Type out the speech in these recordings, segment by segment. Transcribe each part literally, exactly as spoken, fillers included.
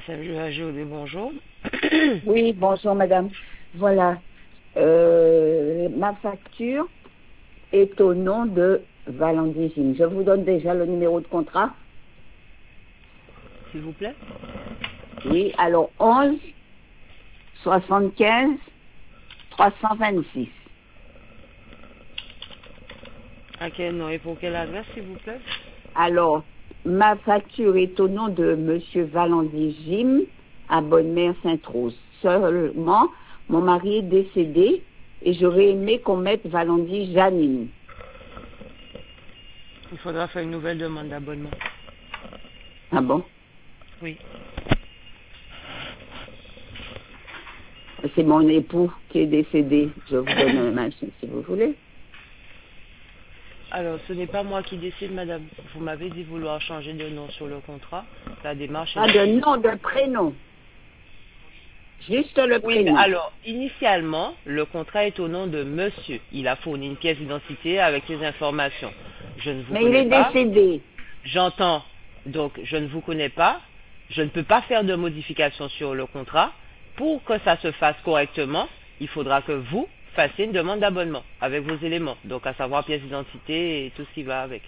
Salut à Jodé, bonjour. Oui, bonjour madame. Voilà, euh, ma facture est au nom de Valandizine. Je vous donne déjà le numéro de contrat. S'il vous plaît. Oui, alors onze soixante-quinze trois cent vingt-six. À quel nom et pour quelle adresse, s'il vous plaît? Alors, ma facture est au nom de monsieur Valandizine à Bonne-Mère-Sainte-Rose. Seulement, mon mari est décédé et j'aurais aimé qu'on mette Valandie Janine. Il faudra faire une nouvelle demande d'abonnement. Ah bon? Oui. C'est mon époux qui est décédé. Je vous donne un machin si vous voulez. Alors, ce n'est pas moi qui décide, madame. Vous m'avez dit vouloir changer de nom sur le contrat. La démarche est... Pas de nom, de prénom. Juste le Oui, mais prénom. alors, initialement, le contrat est au nom de monsieur. Il a fourni une pièce d'identité avec ses informations. Je ne vous Mais il connais est pas. décédé. J'entends. Donc, je ne vous connais pas. Je ne peux pas faire de modification sur le contrat. Pour que ça se fasse correctement, il faudra que vous fassiez une demande d'abonnement avec vos éléments. Donc, à savoir pièce d'identité et tout ce qui va avec.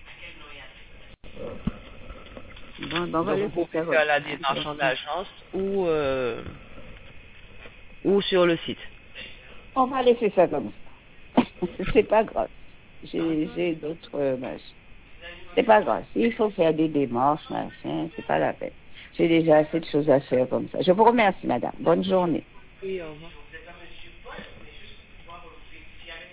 Bon, bon, on va Donc, vous laisser pouvez faire. faire la démarche en agence ou, euh, ou sur le site. On va laisser ça comme ça. C'est pas grave. J'ai j'ai d'autres euh, machins. C'est pas grave. S'il faut faire des démarches, machin, c'est pas la peine. J'ai déjà assez de choses à faire comme ça. Je vous remercie, madame. Bonne journée. Oui, au revoir.